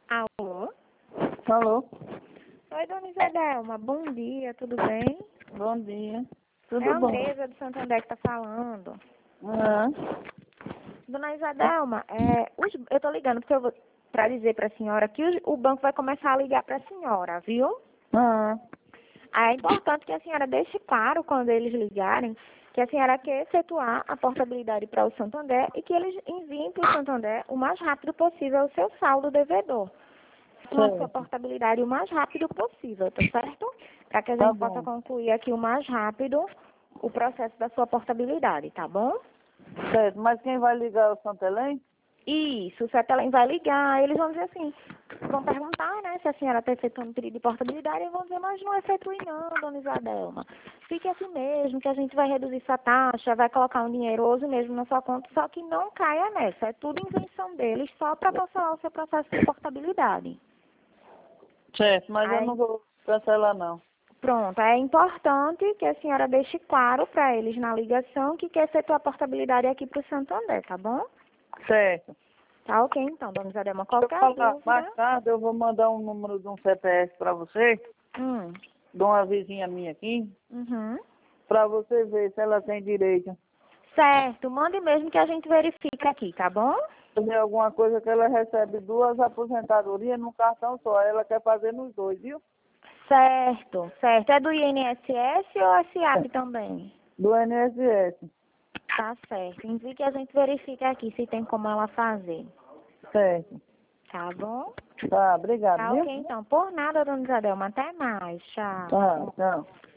Alô? Alô? Oi, dona Isadelma. Bom dia, tudo bem? Bom dia. É a Tudo bom? Andresa do Santander que está falando. Ah, Dona Isadelma, eu estou ligando para dizer para a senhora que o banco vai começar a ligar para a senhora, viu? ah, É importante que a senhora deixe claro quando eles ligarem que a senhora quer efetuar a portabilidade para o Santander e que eles enviem para o Santander o mais rápido possível o seu saldo devedor. Com a sua certo. portabilidade o mais rápido possível, tá certo? Para que a Tá gente possa bom. concluir aqui o mais rápido o processo da sua portabilidade, tá bom? Certo. Mas quem vai ligar é o Santelém? Isso, o Cetelem vai ligar, eles vão dizer assim, vão perguntar, né, se a senhora está efetuando pedido de portabilidade, e vão dizer, mas não efetue não, dona Isadelma. Fique assim mesmo, que a gente vai reduzir sua taxa, vai colocar um dinheiro hoje mesmo na sua conta, só que não caia nessa, é tudo invenção deles, só para cancelar o seu processo de portabilidade. Certo, mas eu Aí, não vou cancelar não. pronto, é importante que a senhora deixe claro para eles na ligação que quer efetuar a portabilidade aqui para o Santander, tá bom? Certo. Tá ok, então, dona Isadelma. Se eu Qualquer falar dúvida... mais tarde, eu vou mandar um número de um CPF para você, Hum, de uma vizinha minha aqui, uhum. para você ver se ela tem direito. Certo, mande mesmo que a gente verifica aqui, tá bom? Fazer alguma coisa que ela recebe duas aposentadorias num cartão só. Ela quer fazer nos dois, viu? Certo, certo. É do INSS ou SAP também? Do INSS. Tá certo. Envie que a gente verifica aqui se tem como ela fazer. Certo. Tá bom? Tá, obrigado, Tá viu? ok, então. Por nada, dona Isadelma. Até mais. Tchau. Tá, tchau.